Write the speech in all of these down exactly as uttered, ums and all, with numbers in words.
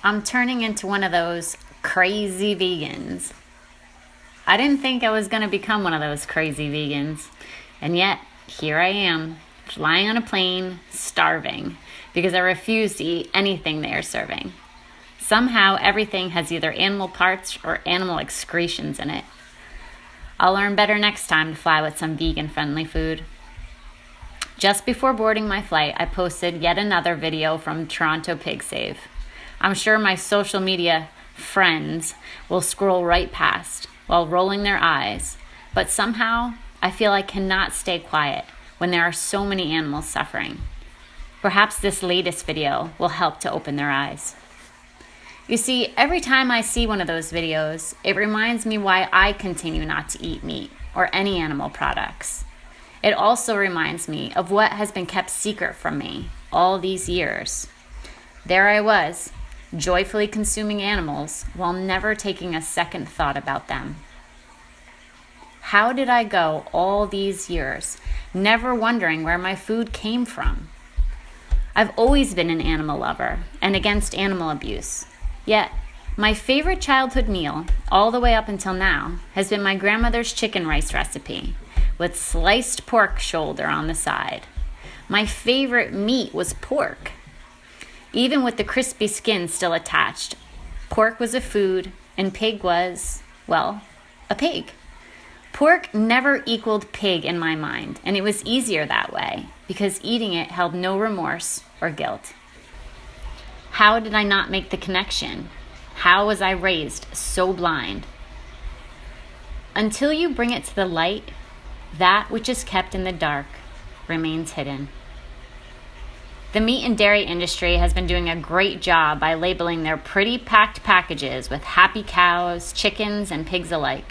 I'm turning into one of those crazy vegans. I didn't think I was going to become one of those crazy vegans. And yet, here I am, flying on a plane, starving, because I refuse to eat anything they are serving. Somehow, everything has either animal parts or animal excretions in it. I'll learn better next time to fly with some vegan-friendly food. Just before boarding my flight, I posted yet another video from Toronto Pig Save. I'm sure my social media friends will scroll right past while rolling their eyes, but somehow I feel I cannot stay quiet when there are so many animals suffering. Perhaps this latest video will help to open their eyes. You see, every time I see one of those videos, it reminds me why I continue not to eat meat or any animal products. It also reminds me of what has been kept secret from me all these years. There I was, joyfully consuming animals while never taking a second thought about them. How did I go all these years, never wondering where my food came from? I've always been an animal lover and against animal abuse. Yet, my favorite childhood meal, all the way up until now, has been my grandmother's chicken rice recipe with sliced pork shoulder on the side. My favorite meat was pork. Even with the crispy skin still attached, pork was a food and pig was, well, a pig. Pork never equaled pig in my mind, and it was easier that way because eating it held no remorse or guilt. How did I not make the connection? How was I raised so blind? Until you bring it to the light, that which is kept in the dark remains hidden. The meat and dairy industry has been doing a great job by labeling their pretty packed packages with happy cows, chickens, and pigs alike.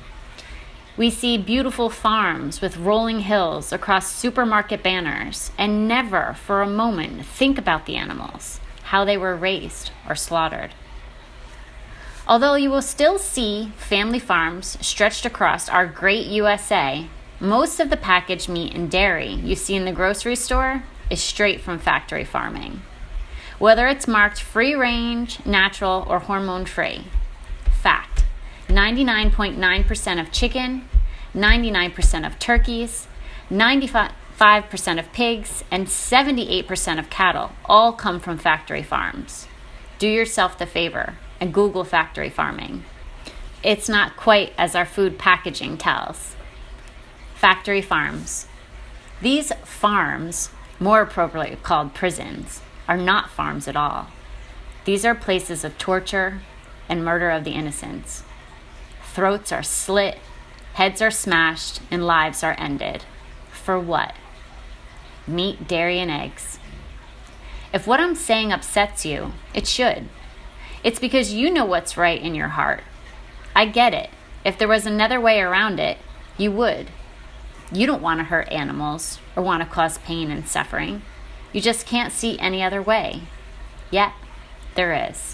We see beautiful farms with rolling hills across supermarket banners and never for a moment think about the animals, how they were raised or slaughtered. Although you will still see family farms stretched across our great U S A, most of the packaged meat and dairy you see in the grocery store is straight from factory farming. Whether it's marked free range, natural, or hormone free. Fact, ninety-nine point nine percent of chicken, ninety-nine percent of turkeys, ninety-five percent of pigs, and seventy-eight percent of cattle all come from factory farms. Do yourself the favor and Google factory farming. It's not quite as our food packaging tells. Factory farms. These farms, more appropriately called prisons, are not farms at all. These are places of torture and murder of the innocents. Throats are slit, heads are smashed, and lives are ended. For what? Meat, dairy, and eggs. If what I'm saying upsets you, it should. It's because you know what's right in your heart. I get it. If there was another way around it, you would. You don't want to hurt animals or want to cause pain and suffering. You just can't see any other way. Yet, there is.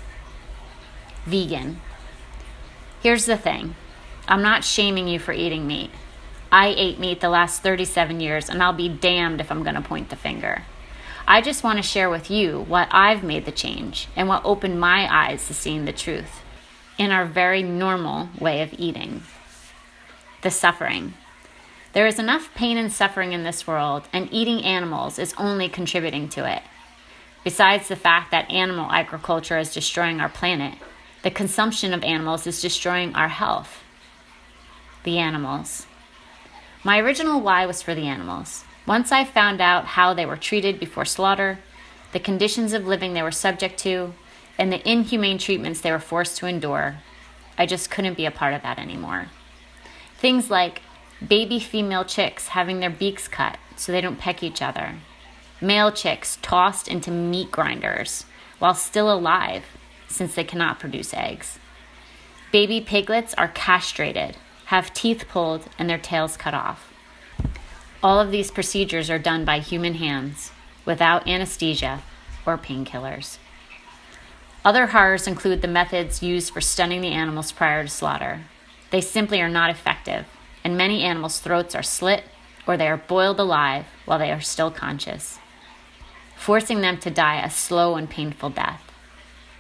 Vegan. Here's the thing. I'm not shaming you for eating meat. I ate meat the last thirty-seven years, and I'll be damned if I'm going to point the finger. I just want to share with you what I've made the change and what opened my eyes to seeing the truth in our very normal way of eating. The suffering. There is enough pain and suffering in this world, and eating animals is only contributing to it. Besides the fact that animal agriculture is destroying our planet, the consumption of animals is destroying our health. The animals. My original why was for the animals. Once I found out how they were treated before slaughter, the conditions of living they were subject to, and the inhumane treatments they were forced to endure, I just couldn't be a part of that anymore. Things like baby female chicks having their beaks cut so they don't peck each other. Male chicks tossed into meat grinders while still alive since they cannot produce eggs. Baby piglets are castrated, have teeth pulled, and their tails cut off. All of these procedures are done by human hands without anesthesia or painkillers. Other horrors include the methods used for stunning the animals prior to slaughter. They simply are not effective, and many animals' throats are slit or they are boiled alive while they are still conscious, forcing them to die a slow and painful death.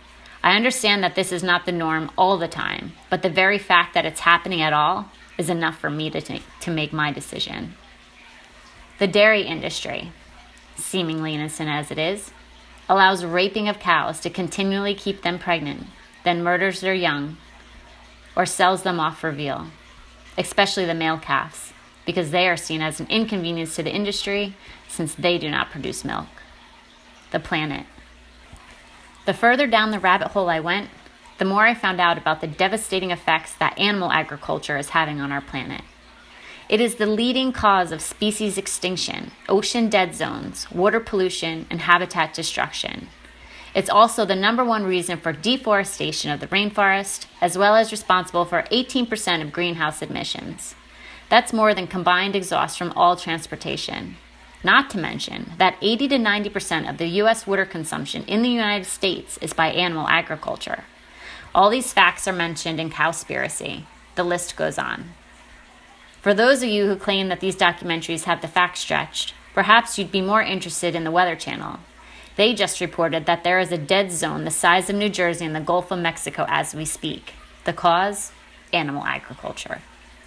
I understand that this is not the norm all the time, but the very fact that it's happening at all is enough for me to, take, to make my decision. The dairy industry, seemingly innocent as it is, allows raping of cows to continually keep them pregnant, then murders their young, or sells them off for veal, especially the male calves, because they are seen as an inconvenience to the industry since they do not produce milk. The planet. The further down the rabbit hole I went, the more I found out about the devastating effects that animal agriculture is having on our planet. It is the leading cause of species extinction, ocean dead zones, water pollution, and habitat destruction. It's also the number one reason for deforestation of the rainforest, as well as responsible for eighteen percent of greenhouse emissions. That's more than combined exhaust from all transportation. Not to mention that eighty to ninety percent of the U S water consumption in the United States is by animal agriculture. All these facts are mentioned in Cowspiracy. The list goes on. For those of you who claim that these documentaries have the facts stretched, perhaps you'd be more interested in the Weather Channel. They just reported that there is a dead zone the size of New Jersey in the Gulf of Mexico as we speak. The cause? Animal agriculture.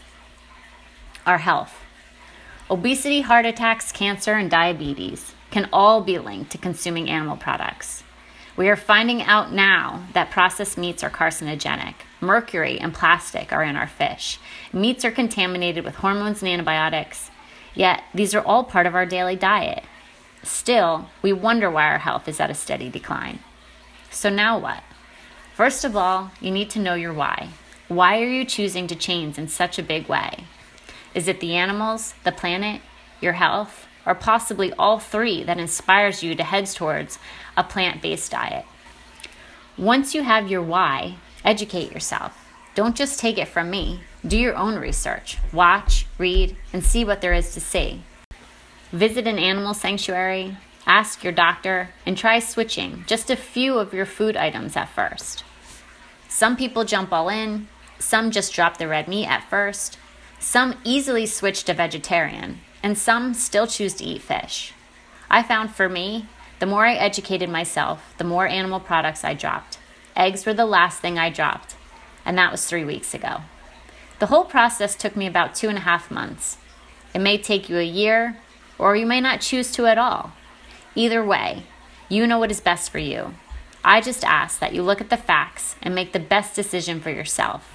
Our health. Obesity, heart attacks, cancer, and diabetes can all be linked to consuming animal products. We are finding out now that processed meats are carcinogenic. Mercury and plastic are in our fish. Meats are contaminated with hormones and antibiotics. Yet, these are all part of our daily diet. Still, we wonder why our health is at a steady decline. So now what? First of all, you need to know your why. Why are you choosing to change in such a big way? Is it the animals, the planet, your health, or possibly all three that inspires you to head towards a plant-based diet? Once you have your why, educate yourself. Don't just take it from me. Do your own research. Watch, read, and see what there is to see. Visit an animal sanctuary, ask your doctor, and try switching just a few of your food items at first. Some people jump all in, some just drop the red meat at first, some easily switch to vegetarian, and some still choose to eat fish. I found for me, the more I educated myself, the more animal products I dropped. Eggs were the last thing I dropped, and that was three weeks ago. The whole process took me about two and a half months. It may take you a year, or you may not choose to at all. Either way, you know what is best for you. I just ask that you look at the facts and make the best decision for yourself.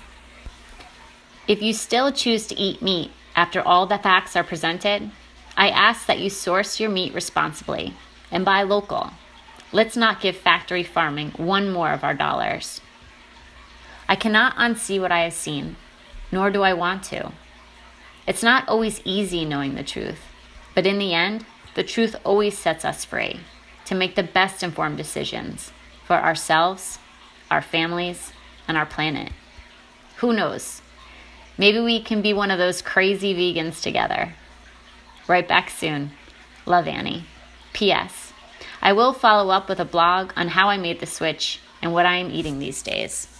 If you still choose to eat meat after all the facts are presented, I ask that you source your meat responsibly and buy local. Let's not give factory farming one more of our dollars. I cannot unsee what I have seen, nor do I want to. It's not always easy knowing the truth. But in the end, the truth always sets us free to make the best informed decisions for ourselves, our families, and our planet. Who knows? Maybe we can be one of those crazy vegans together. Right back soon. Love, Annie. P S. I will follow up with a blog on how I made the switch and what I am eating these days.